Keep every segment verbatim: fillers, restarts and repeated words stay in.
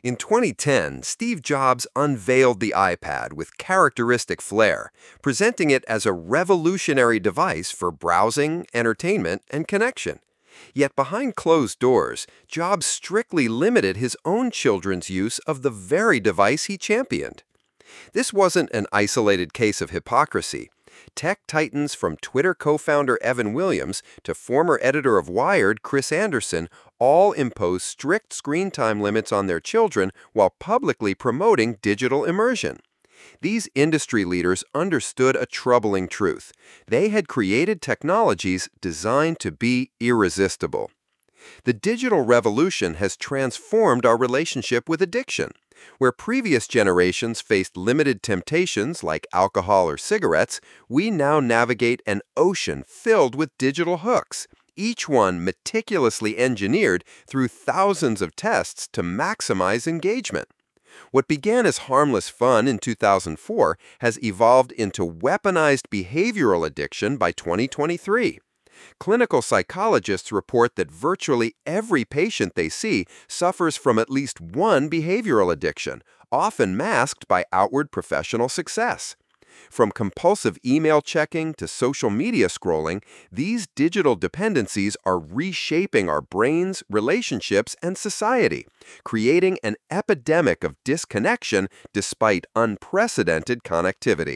In twenty ten, Steve Jobs unveiled the iPad with characteristic flair, presenting it as a revolutionary device for browsing, entertainment, and connection. Yet behind closed doors, Jobs strictly limited his own children's use of the very device he championed. This wasn't an isolated case of hypocrisy. Tech titans from Twitter co-founder Evan Williams to former editor of Wired Chris Anderson all impose strict screen time limits on their children while publicly promoting digital immersion. These industry leaders understood a troubling truth. They had created technologies designed to be irresistible. The digital revolution has transformed our relationship with addiction. Where previous generations faced limited temptations like alcohol or cigarettes, we now navigate an ocean filled with digital hooks, each one meticulously engineered through thousands of tests to maximize engagement. What began as harmless fun in two thousand four has evolved into weaponized behavioral addiction by twenty twenty-three. Clinical psychologists report that virtually every patient they see suffers from at least one behavioral addiction, often masked by outward professional success. From compulsive email checking to social media scrolling, these digital dependencies are reshaping our brains, relationships, and society, creating an epidemic of disconnection despite unprecedented connectivity.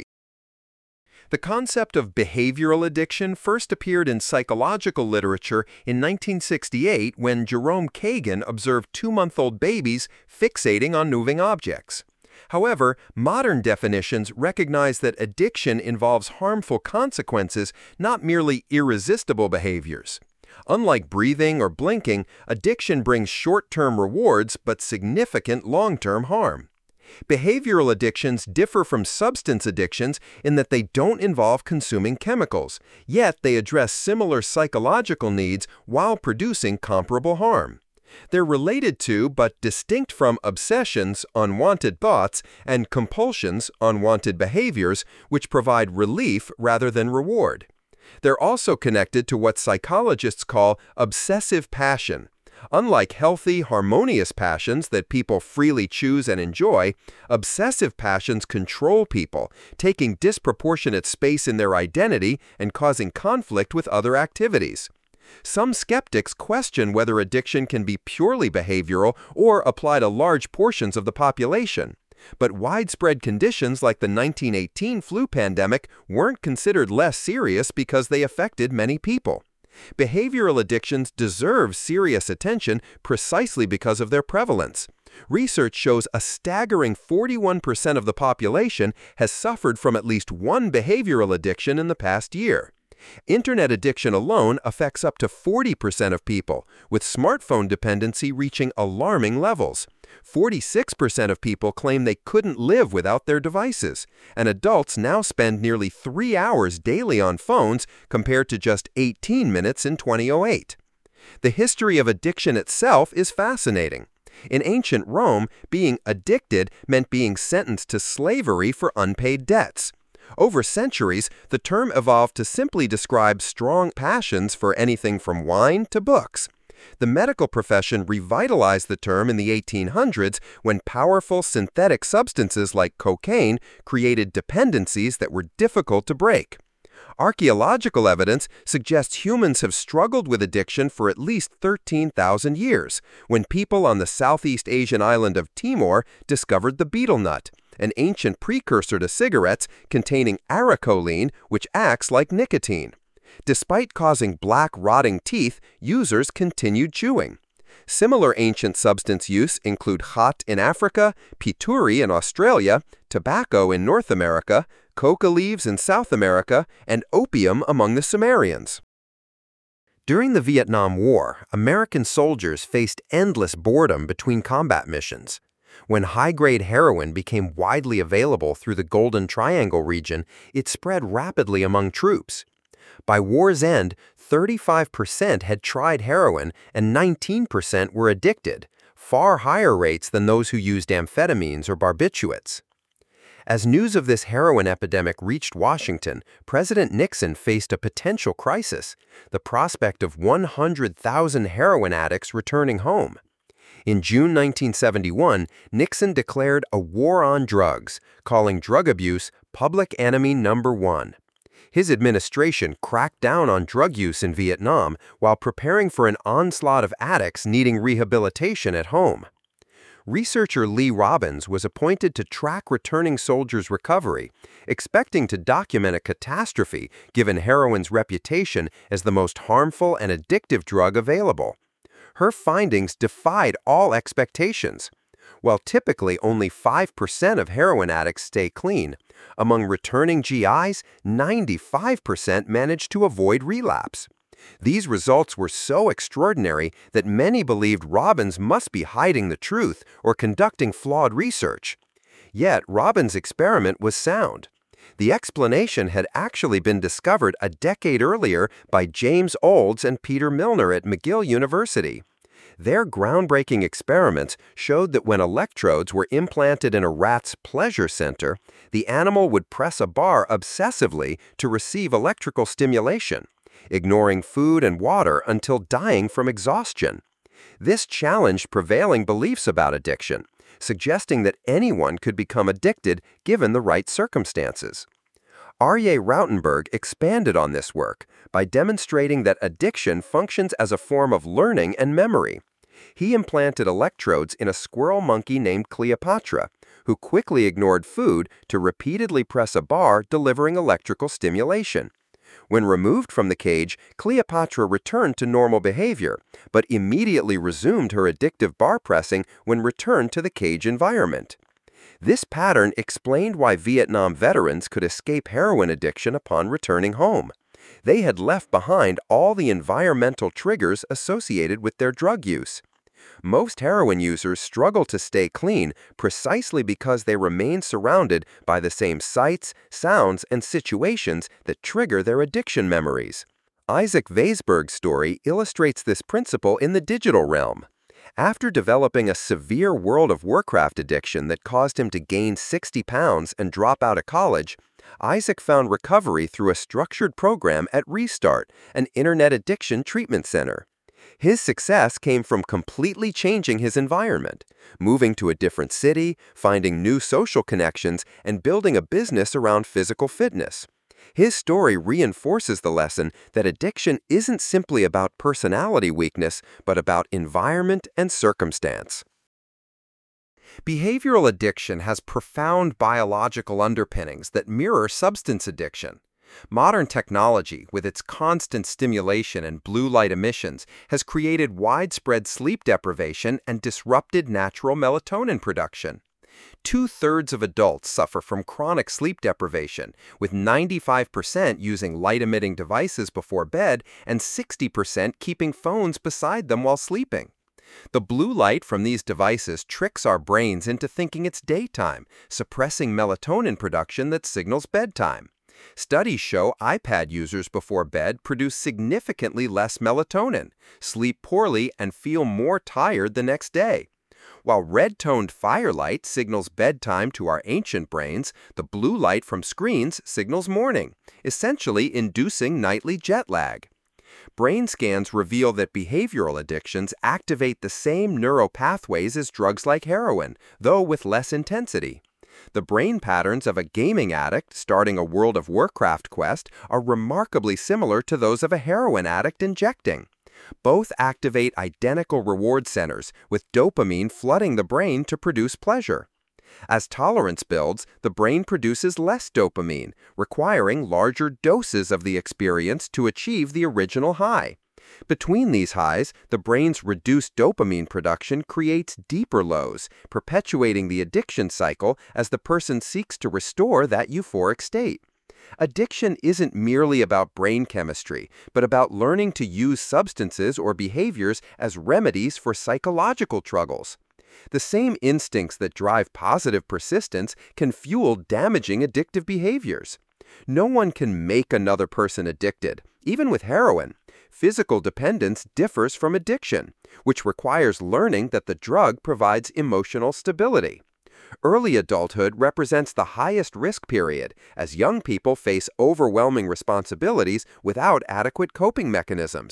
The concept of behavioral addiction first appeared in psychological literature in nineteen sixty-eight when Jerome Kagan observed two-month-old babies fixating on moving objects. However, modern definitions recognize that addiction involves harmful consequences, not merely irresistible behaviors. Unlike breathing or blinking, addiction brings short-term rewards but significant long-term harm. Behavioral addictions differ from substance addictions in that they don't involve consuming chemicals, yet they address similar psychological needs while producing comparable harm. They're related to but distinct from obsessions, unwanted thoughts, and compulsions, unwanted behaviors, which provide relief rather than reward. They're also connected to what psychologists call obsessive passion. Unlike healthy, harmonious passions that people freely choose and enjoy, obsessive passions control people, taking disproportionate space in their identity and causing conflict with other activities. Some skeptics question whether addiction can be purely behavioral or apply to large portions of the population. But widespread conditions like the nineteen eighteen flu pandemic weren't considered less serious because they affected many people. Behavioral addictions deserve serious attention precisely because of their prevalence. Research shows a staggering forty-one percent of the population has suffered from at least one behavioral addiction in the past year. Internet addiction alone affects up to forty percent of people, with smartphone dependency reaching alarming levels. forty-six percent of people claim they couldn't live without their devices, and adults now spend nearly three hours daily on phones compared to just eighteen minutes in two thousand eight. The history of addiction itself is fascinating. In ancient Rome, being addicted meant being sentenced to slavery for unpaid debts. Over centuries, the term evolved to simply describe strong passions for anything from wine to books. The medical profession revitalized the term in the eighteen hundreds when powerful synthetic substances like cocaine created dependencies that were difficult to break. Archaeological evidence suggests humans have struggled with addiction for at least thirteen thousand years, when people on the Southeast Asian island of Timor discovered the betel nut, an ancient precursor to cigarettes containing aracholine, which acts like nicotine. Despite causing black, rotting teeth, users continued chewing. Similar ancient substance use include khat in Africa, pituri in Australia, tobacco in North America, coca leaves in South America, and opium among the Sumerians. During the Vietnam War, American soldiers faced endless boredom between combat missions. When high-grade heroin became widely available through the Golden Triangle region, it spread rapidly among troops. By war's end, thirty-five percent had tried heroin and nineteen percent were addicted, far higher rates than those who used amphetamines or barbiturates. As news of this heroin epidemic reached Washington, President Nixon faced a potential crisis: the prospect of one hundred thousand heroin addicts returning home. In June nineteen seventy-one, Nixon declared a war on drugs, calling drug abuse public enemy number one. His administration cracked down on drug use in Vietnam while preparing for an onslaught of addicts needing rehabilitation at home. Researcher Lee Robbins was appointed to track returning soldiers' recovery, expecting to document a catastrophe given heroin's reputation as the most harmful and addictive drug available. Her findings defied all expectations. While typically only five percent of heroin addicts stay clean, among returning G Is, ninety-five percent managed to avoid relapse. These results were so extraordinary that many believed Robbins must be hiding the truth or conducting flawed research. Yet Robbins' experiment was sound. The explanation had actually been discovered a decade earlier by James Olds and Peter Milner at McGill University. Their groundbreaking experiments showed that when electrodes were implanted in a rat's pleasure center, the animal would press a bar obsessively to receive electrical stimulation, ignoring food and water until dying from exhaustion. This challenged prevailing beliefs about addiction, suggesting that anyone could become addicted given the right circumstances. Aryeh Rautenberg expanded on this work by demonstrating that addiction functions as a form of learning and memory. He implanted electrodes in a squirrel monkey named Cleopatra, who quickly ignored food to repeatedly press a bar delivering electrical stimulation. When removed from the cage, Cleopatra returned to normal behavior, but immediately resumed her addictive bar pressing when returned to the cage environment. This pattern explained why Vietnam veterans could escape heroin addiction upon returning home. They had left behind all the environmental triggers associated with their drug use. Most heroin users struggle to stay clean precisely because they remain surrounded by the same sights, sounds, and situations that trigger their addiction memories. Isaac Weisberg's story illustrates this principle in the digital realm. After developing a severe World of Warcraft addiction that caused him to gain sixty pounds and drop out of college, Isaac found recovery through a structured program at Restart, an internet addiction treatment center. His success came from completely changing his environment, moving to a different city, finding new social connections, and building a business around physical fitness. His story reinforces the lesson that addiction isn't simply about personality weakness, but about environment and circumstance. Behavioral addiction has profound biological underpinnings that mirror substance addiction. Modern technology, with its constant stimulation and blue light emissions, has created widespread sleep deprivation and disrupted natural melatonin production. Two-thirds of adults suffer from chronic sleep deprivation, with ninety-five percent using light-emitting devices before bed and sixty percent keeping phones beside them while sleeping. The blue light from these devices tricks our brains into thinking it's daytime, suppressing melatonin production that signals bedtime. Studies show iPad users before bed produce significantly less melatonin, sleep poorly, and feel more tired the next day. While red-toned firelight signals bedtime to our ancient brains, the blue light from screens signals morning, essentially inducing nightly jet lag. Brain scans reveal that behavioral addictions activate the same neural pathways as drugs like heroin, though with less intensity. The brain patterns of a gaming addict starting a World of Warcraft quest are remarkably similar to those of a heroin addict injecting. Both activate identical reward centers, with dopamine flooding the brain to produce pleasure. As tolerance builds, the brain produces less dopamine, requiring larger doses of the experience to achieve the original high. Between these highs, the brain's reduced dopamine production creates deeper lows, perpetuating the addiction cycle as the person seeks to restore that euphoric state. Addiction isn't merely about brain chemistry, but about learning to use substances or behaviors as remedies for psychological struggles. The same instincts that drive positive persistence can fuel damaging addictive behaviors. No one can make another person addicted, even with heroin. Physical dependence differs from addiction, which requires learning that the drug provides emotional stability. Early adulthood represents the highest risk period, as young people face overwhelming responsibilities without adequate coping mechanisms.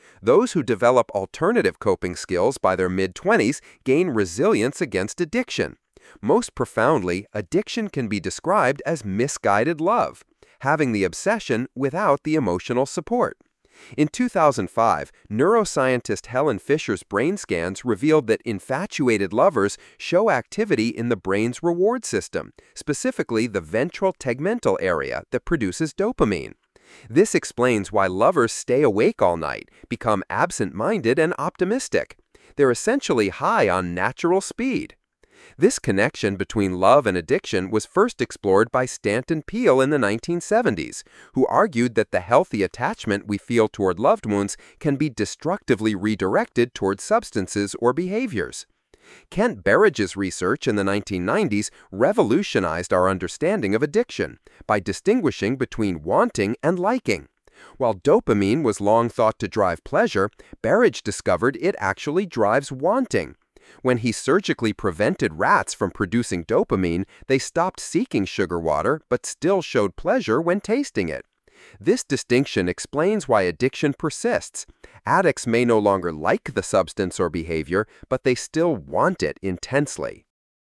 Those who develop alternative coping skills by their mid-twenties gain resilience against addiction. Most profoundly, addiction can be described as misguided love, having the obsession without the emotional support. In two thousand five, neuroscientist Helen Fisher's brain scans revealed that infatuated lovers show activity in the brain's reward system, specifically the ventral tegmental area that produces dopamine. This explains why lovers stay awake all night, become absent-minded and optimistic. They're essentially high on natural speed. This connection between love and addiction was first explored by Stanton Peele in the nineteen seventies, who argued that the healthy attachment we feel toward loved ones can be destructively redirected toward substances or behaviors. Kent Berridge's research in the nineteen nineties revolutionized our understanding of addiction by distinguishing between wanting and liking. While dopamine was long thought to drive pleasure, Berridge discovered it actually drives wanting. When he surgically prevented rats from producing dopamine, they stopped seeking sugar water but still showed pleasure when tasting it. This distinction explains why addiction persists. Addicts may no longer like the substance or behavior, but they still want it intensely.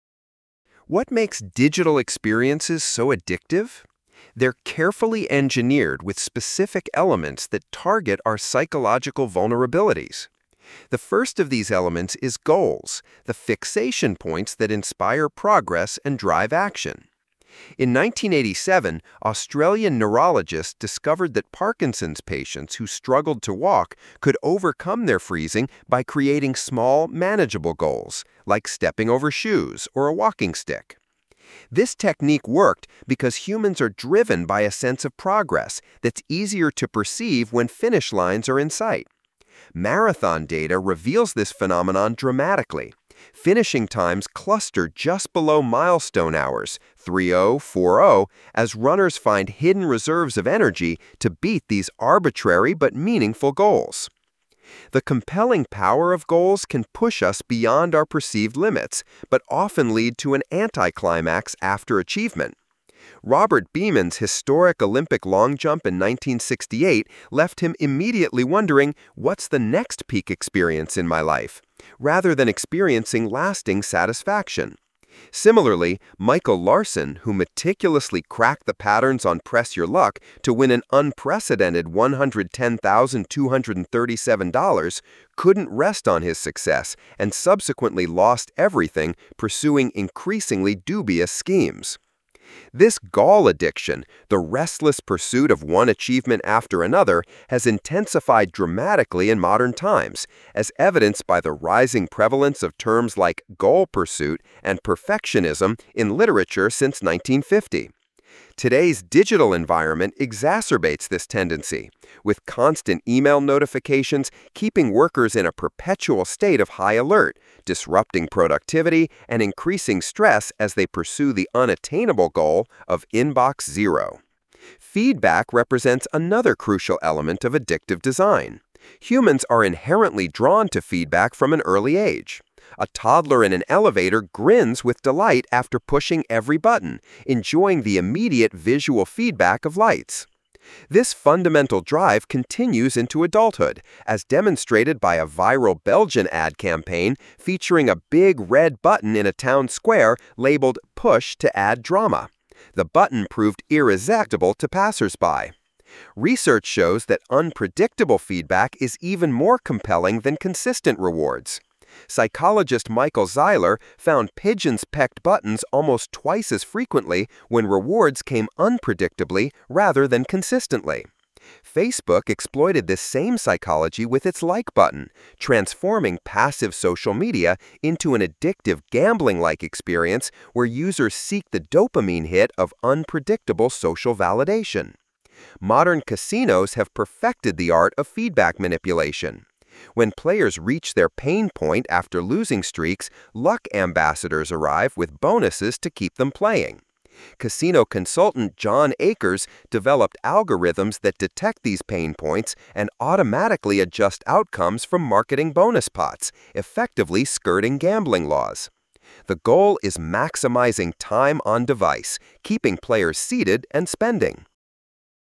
What makes digital experiences so addictive? They're carefully engineered with specific elements that target our psychological vulnerabilities. The first of these elements is goals, the fixation points that inspire progress and drive action. In nineteen eighty-seven, Australian neurologists discovered that Parkinson's patients who struggled to walk could overcome their freezing by creating small, manageable goals, like stepping over shoes or a walking stick. This technique worked because humans are driven by a sense of progress that's easier to perceive when finish lines are in sight. Marathon data reveals this phenomenon dramatically. Finishing times cluster just below milestone hours, three oh, four oh, as runners find hidden reserves of energy to beat these arbitrary but meaningful goals. The compelling power of goals can push us beyond our perceived limits, but often lead to an anticlimax after achievement. Robert Beeman's historic Olympic long jump in nineteen sixty-eight left him immediately wondering, what's the next peak experience in my life, rather than experiencing lasting satisfaction. Similarly, Michael Larson, who meticulously cracked the patterns on Press Your Luck to win an unprecedented one hundred ten thousand two hundred thirty-seven dollars, couldn't rest on his success and subsequently lost everything pursuing increasingly dubious schemes. This gall addiction, the restless pursuit of one achievement after another, has intensified dramatically in modern times, as evidenced by the rising prevalence of terms like goal pursuit and perfectionism in literature since nineteen fifty. Today's digital environment exacerbates this tendency, with constant email notifications keeping workers in a perpetual state of high alert, disrupting productivity and increasing stress as they pursue the unattainable goal of inbox zero. Feedback represents another crucial element of addictive design. Humans are inherently drawn to feedback from an early age. A toddler in an elevator grins with delight after pushing every button, enjoying the immediate visual feedback of lights. This fundamental drive continues into adulthood, as demonstrated by a viral Belgian ad campaign featuring a big red button in a town square labeled "Push to add drama." The button proved irresistible to passersby. Research shows that unpredictable feedback is even more compelling than consistent rewards. Psychologist Michael Zeiler found pigeons pecked buttons almost twice as frequently when rewards came unpredictably rather than consistently. Facebook exploited this same psychology with its like button, transforming passive social media into an addictive gambling-like experience where users seek the dopamine hit of unpredictable social validation. Modern casinos have perfected the art of feedback manipulation. When players reach their pain point after losing streaks, luck ambassadors arrive with bonuses to keep them playing. Casino consultant John Akers developed algorithms that detect these pain points and automatically adjust outcomes from marketing bonus pots, effectively skirting gambling laws. The goal is maximizing time on device, keeping players seated and spending.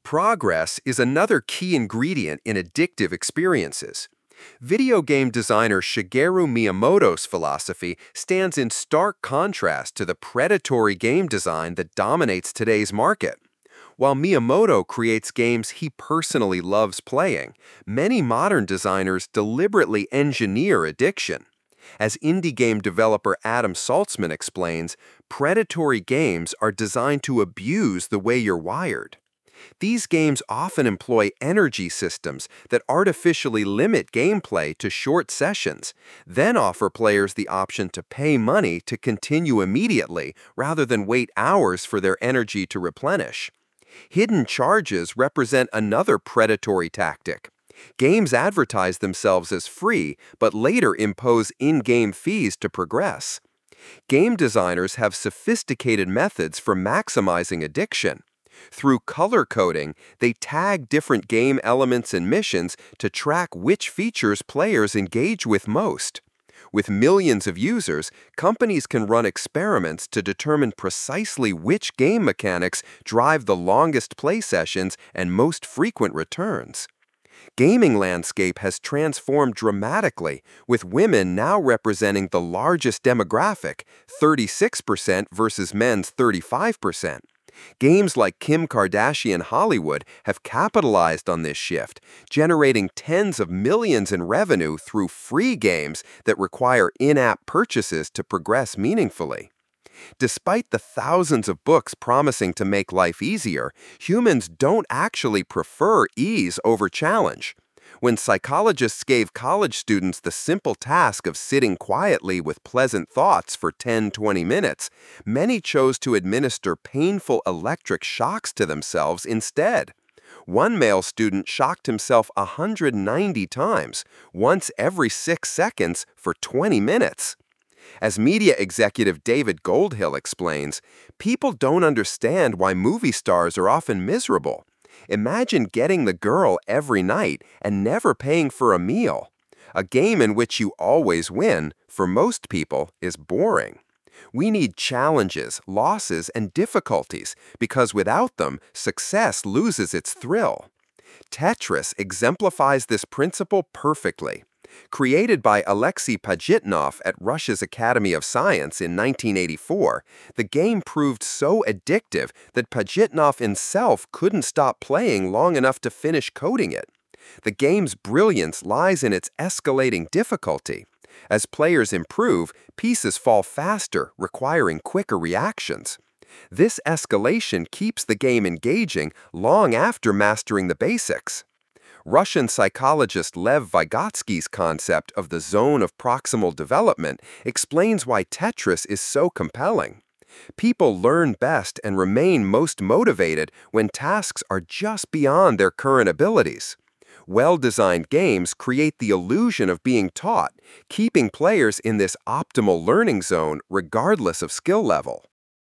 Progress is another key ingredient in addictive experiences. Video game designer Shigeru Miyamoto's philosophy stands in stark contrast to the predatory game design that dominates today's market. While Miyamoto creates games he personally loves playing, many modern designers deliberately engineer addiction. As indie game developer Adam Saltzman explains, predatory games are designed to abuse the way you're wired. These games often employ energy systems that artificially limit gameplay to short sessions, then offer players the option to pay money to continue immediately rather than wait hours for their energy to replenish. Hidden charges represent another predatory tactic. Games advertise themselves as free, but later impose in-game fees to progress. Game designers have sophisticated methods for maximizing addiction. Through color coding, they tag different game elements and missions to track which features players engage with most. With millions of users, companies can run experiments to determine precisely which game mechanics drive the longest play sessions and most frequent returns. Gaming landscape has transformed dramatically, with women now representing the largest demographic, thirty-six percent versus men's thirty-five percent. Games like Kim Kardashian Hollywood have capitalized on this shift, generating tens of millions in revenue through free games that require in-app purchases to progress meaningfully. Despite the thousands of books promising to make life easier, humans don't actually prefer ease over challenge. When psychologists gave college students the simple task of sitting quietly with pleasant thoughts for ten to twenty minutes, many chose to administer painful electric shocks to themselves instead. One male student shocked himself one hundred ninety times, once every six seconds, for twenty minutes. As media executive David Goldhill explains, people don't understand why movie stars are often miserable. Imagine getting the girl every night and never paying for a meal. A game in which you always win, for most people, is boring. We need challenges, losses, and difficulties, because without them, success loses its thrill. Tetris exemplifies this principle perfectly. Created by Alexei Pajitnov at Russia's Academy of Science in nineteen eighty-four, the game proved so addictive that Pajitnov himself couldn't stop playing long enough to finish coding it. The game's brilliance lies in its escalating difficulty. As players improve, pieces fall faster, requiring quicker reactions. This escalation keeps the game engaging long after mastering the basics. Russian psychologist Lev Vygotsky's concept of the zone of proximal development explains why Tetris is so compelling. People learn best and remain most motivated when tasks are just beyond their current abilities. Well-designed games create the illusion of being taught, keeping players in this optimal learning zone regardless of skill level.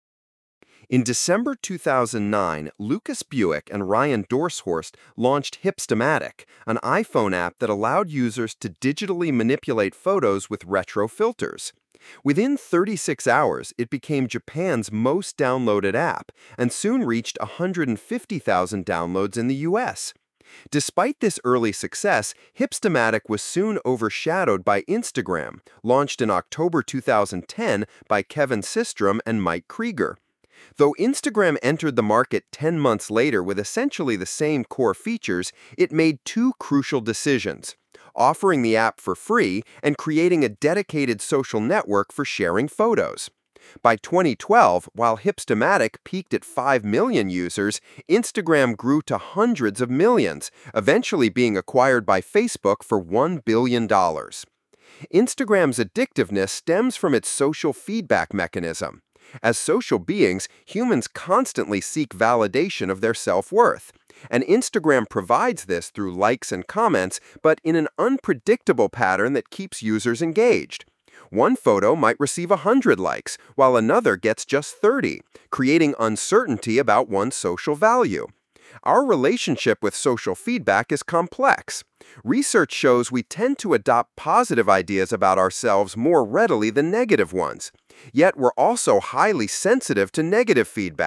In December two thousand nine, Lucas Buick and Ryan Dorshorst launched Hipstamatic, an iPhone app that allowed users to digitally manipulate photos with retro filters. Within thirty-six hours, it became Japan's most downloaded app and soon reached one hundred fifty thousand downloads in the U S. Despite this early success, Hipstamatic was soon overshadowed by Instagram, launched in October two thousand ten by Kevin Systrom and Mike Krieger. Though Instagram entered the market ten months later with essentially the same core features, it made two crucial decisions: offering the app for free and creating a dedicated social network for sharing photos. By twenty twelve, while Hipstamatic peaked at five million users, Instagram grew to hundreds of millions, eventually being acquired by Facebook for one billion dollars. Instagram's addictiveness stems from its social feedback mechanism. As social beings, humans constantly seek validation of their self-worth. And Instagram provides this through likes and comments, but in an unpredictable pattern that keeps users engaged. One photo might receive one hundred likes, while another gets just thirty, creating uncertainty about one's social value. Our relationship with social feedback is complex. Research shows we tend to adopt positive ideas about ourselves more readily than negative ones. Yet we're also highly sensitive to negative feedback.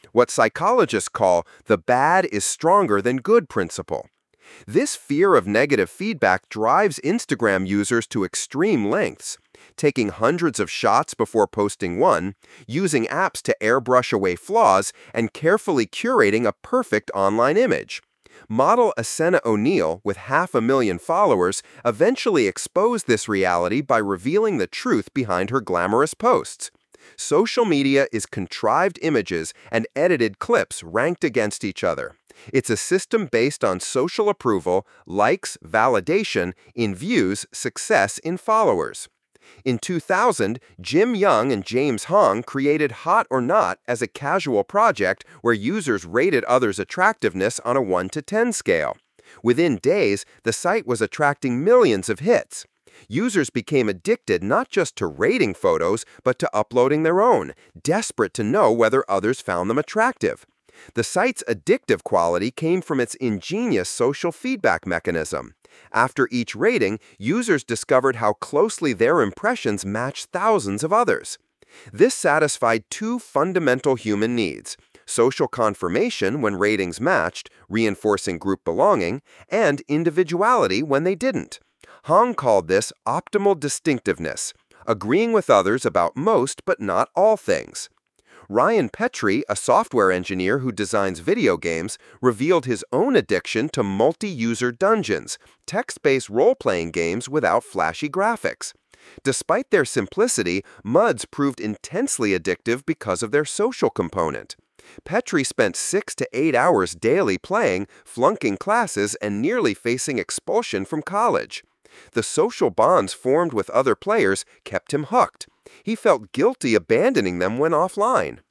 what psychologists call the bad is stronger than good principle. This fear of negative feedback drives Instagram users to extreme lengths, taking hundreds of shots before posting one, using apps to airbrush away flaws, and carefully curating a perfect online image. Model Asenna O'Neill, with half a million followers, eventually exposed this reality by revealing the truth behind her glamorous posts. Social media is contrived images and edited clips ranked against each other. It's a system based on social approval, likes, validation in views, success in followers. In two thousand, Jim Young and James Hong created Hot or Not as a casual project where users rated others' attractiveness on a one to ten scale. Within days, the site was attracting millions of hits. Users became addicted not just to rating photos, but to uploading their own, desperate to know whether others found them attractive. The site's addictive quality came from its ingenious social feedback mechanism. After each rating, users discovered how closely their impressions matched thousands of others. This satisfied two fundamental human needs: social confirmation when ratings matched, reinforcing group belonging, and individuality when they didn't. Hong called this optimal distinctiveness, agreeing with others about most but not all things. Ryan Petrie, a software engineer who designs video games, revealed his own addiction to multi-user dungeons, text-based role-playing games without flashy graphics. Despite their simplicity, M U Ds proved intensely addictive because of their social component. Petrie spent six to eight hours daily playing, flunking classes, and nearly facing expulsion from college. The social bonds formed with other players kept him hooked. He felt guilty abandoning them when offline.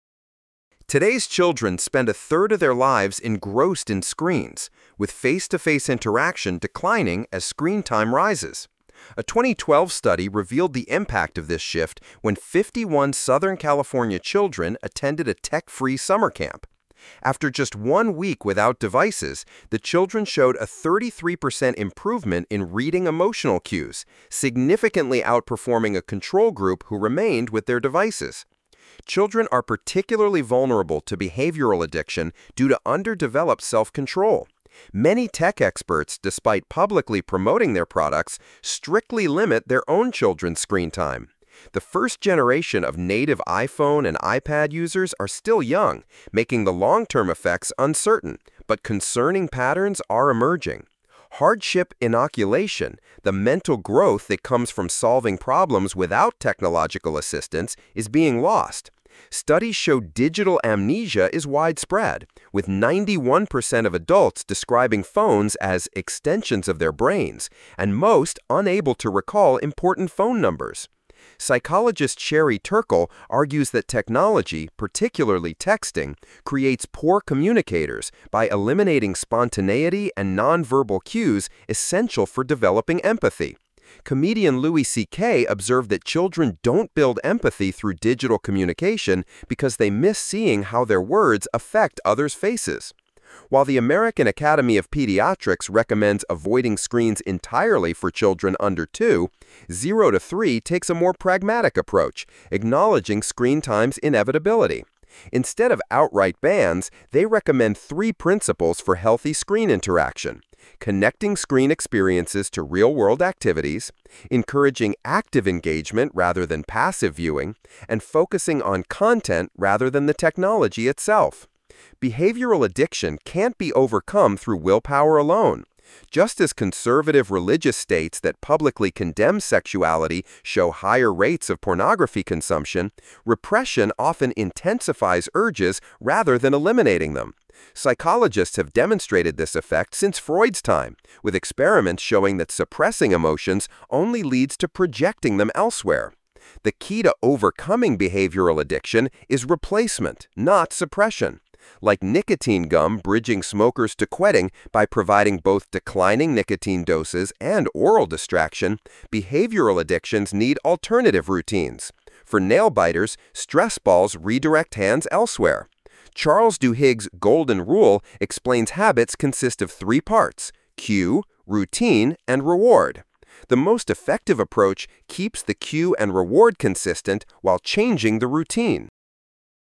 Today's children spend a third of their lives engrossed in screens, with face-to-face interaction declining as screen time rises. A twenty twelve study revealed the impact of this shift when fifty-one Southern California children attended a tech-free summer camp. After just one week without devices, the children showed a thirty-three percent improvement in reading emotional cues, significantly outperforming a control group who remained with their devices. Children are particularly vulnerable to behavioral addiction due to underdeveloped self-control. Many tech experts, despite publicly promoting their products, strictly limit their own children's screen time. The first generation of native iPhone and iPad users are still young, making the long-term effects uncertain, but concerning patterns are emerging. Hardship inoculation, the mental growth that comes from solving problems without technological assistance, is being lost. Studies show digital amnesia is widespread, with ninety-one percent of adults describing phones as extensions of their brains, and most unable to recall important phone numbers. Psychologist Sherry Turkle argues that technology, particularly texting, creates poor communicators by eliminating spontaneity and nonverbal cues essential for developing empathy. Comedian Louis C K observed that children don't build empathy through digital communication because they miss seeing how their words affect others' faces. While the American Academy of Pediatrics recommends avoiding screens entirely for children under two, zero to three takes a more pragmatic approach, acknowledging screen time's inevitability. Instead of outright bans, they recommend three principles for healthy screen interaction: connecting screen experiences to real-world activities, encouraging active engagement rather than passive viewing, and focusing on content rather than the technology itself. Behavioral addiction can't be overcome through willpower alone. Just as conservative religious states that publicly condemn sexuality show higher rates of pornography consumption, repression often intensifies urges rather than eliminating them. Psychologists have demonstrated this effect since Freud's time, with experiments showing that suppressing emotions only leads to projecting them elsewhere. The key to overcoming behavioral addiction is replacement, not suppression. Like nicotine gum bridging smokers to quitting by providing both declining nicotine doses and oral distraction, behavioral addictions need alternative routines. For nail biters, stress balls redirect hands elsewhere. Charles Duhigg's Golden Rule explains habits consist of three parts: cue, routine, and reward. The most effective approach keeps the cue and reward consistent while changing the routine.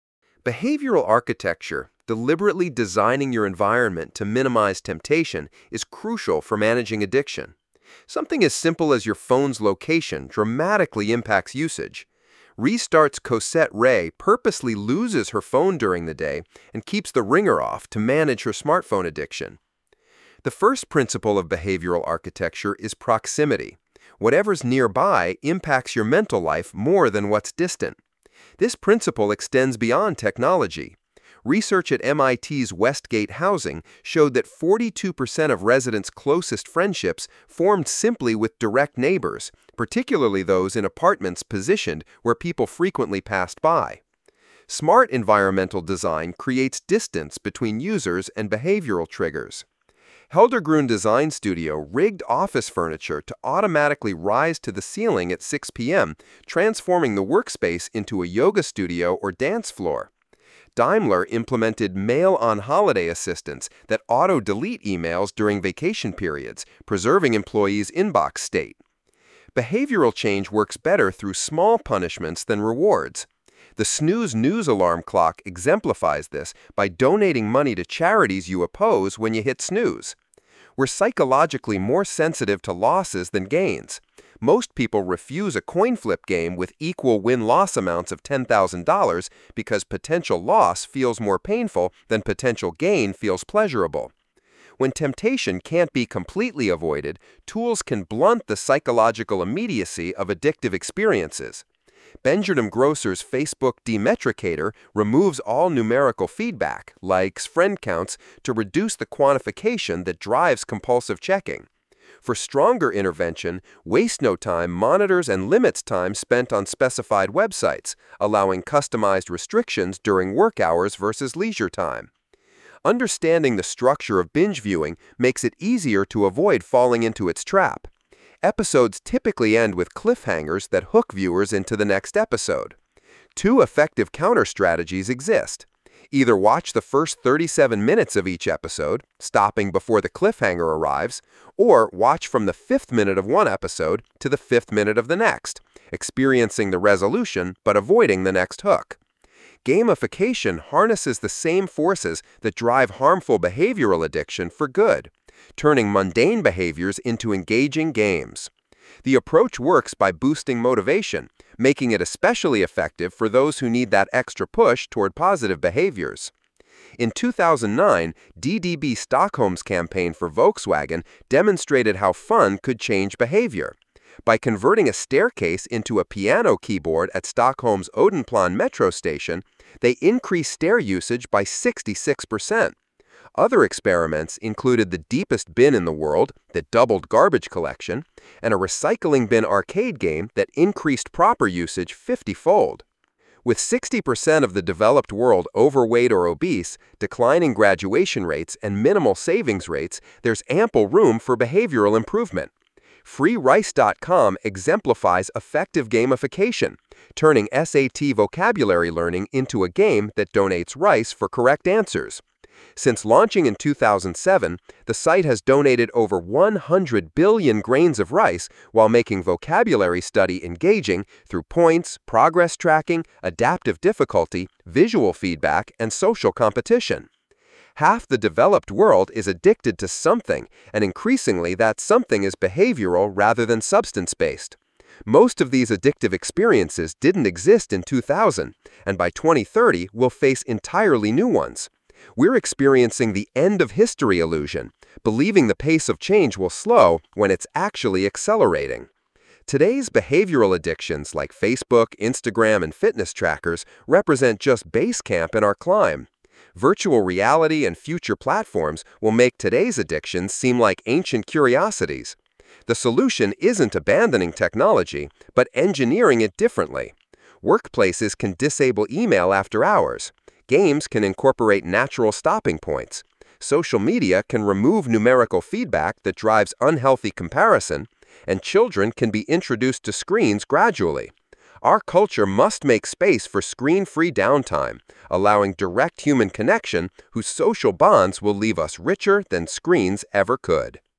Behavioral architecture, deliberately designing your environment to minimize temptation, is crucial for managing addiction. Something as simple as your phone's location dramatically impacts usage. Restart's Cosette Ray purposely loses her phone during the day and keeps the ringer off to manage her smartphone addiction. The first principle of behavioral architecture is proximity. Whatever's nearby impacts your mental life more than what's distant. This principle extends beyond technology. Research at M I T's Westgate Housing showed that forty-two percent of residents' closest friendships formed simply with direct neighbors, particularly those in apartments positioned where people frequently passed by. Smart environmental design creates distance between users and behavioral triggers. Heldergrun Design Studio rigged office furniture to automatically rise to the ceiling at six p m, transforming the workspace into a yoga studio or dance floor. Daimler implemented mail-on-holiday assistants that auto-delete emails during vacation periods, preserving employees' inbox state. Behavioral change works better through small punishments than rewards. The snooze news alarm clock exemplifies this by donating money to charities you oppose when you hit snooze. We're psychologically more sensitive to losses than gains. Most people refuse a coin flip game with equal win-loss amounts of ten thousand dollars because potential loss feels more painful than potential gain feels pleasurable. When temptation can't be completely avoided, tools can blunt the psychological immediacy of addictive experiences. Benjamin Grosser's Facebook Demetricator removes all numerical feedback, likes, friend counts, to reduce the quantification that drives compulsive checking. For stronger intervention, Waste No Time monitors and limits time spent on specified websites, allowing customized restrictions during work hours versus leisure time. Understanding the structure of binge viewing makes it easier to avoid falling into its trap. Episodes typically end with cliffhangers that hook viewers into the next episode. Two effective counter strategies exist. Either watch the first thirty-seven minutes of each episode, stopping before the cliffhanger arrives, or watch from the fifth minute of one episode to the fifth minute of the next, experiencing the resolution but avoiding the next hook. Gamification harnesses the same forces that drive harmful behavioral addiction for good, turning mundane behaviors into engaging games. The approach works by boosting motivation, making it especially effective for those who need that extra push toward positive behaviors. In two thousand nine, D D B Stockholm's campaign for Volkswagen demonstrated how fun could change behavior. By converting a staircase into a piano keyboard at Stockholm's Odenplan metro station, they increased stair usage by sixty-six percent. Other experiments included the deepest bin in the world that doubled garbage collection, and a recycling bin arcade game that increased proper usage fifty-fold. With sixty percent of the developed world overweight or obese, declining graduation rates, and minimal savings rates, there's ample room for behavioral improvement. Free Rice dot com exemplifies effective gamification, turning S A T vocabulary learning into a game that donates rice for correct answers. Since launching in two thousand seven, the site has donated over one hundred billion grains of rice while making vocabulary study engaging through points, progress tracking, adaptive difficulty, visual feedback, and social competition. Half the developed world is addicted to something, and increasingly that something is behavioral rather than substance-based. Most of these addictive experiences didn't exist in two thousand, and by twenty thirty will face entirely new ones. We're experiencing the end of history illusion, believing the pace of change will slow when it's actually accelerating. Today's behavioral addictions like Facebook, Instagram, and fitness trackers represent just base camp in our climb. Virtual reality and future platforms will make today's addictions seem like ancient curiosities. The solution isn't abandoning technology, but engineering it differently. Workplaces can disable email after hours. Games can incorporate natural stopping points. Social media can remove numerical feedback that drives unhealthy comparison, and children can be introduced to screens gradually. Our culture must make space for screen-free downtime, allowing direct human connection whose social bonds will leave us richer than screens ever could.